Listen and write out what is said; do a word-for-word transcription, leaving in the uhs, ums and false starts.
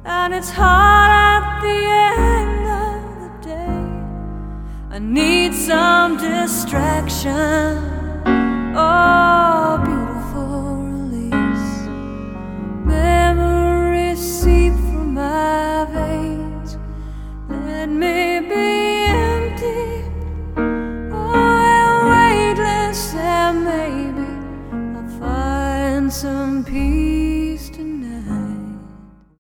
and it's hard at the end of the day. I need some distraction, oh, beautiful release. Memories seep through my veins. Let me be empty, oh, and weightless, and maybe I'll find some peace.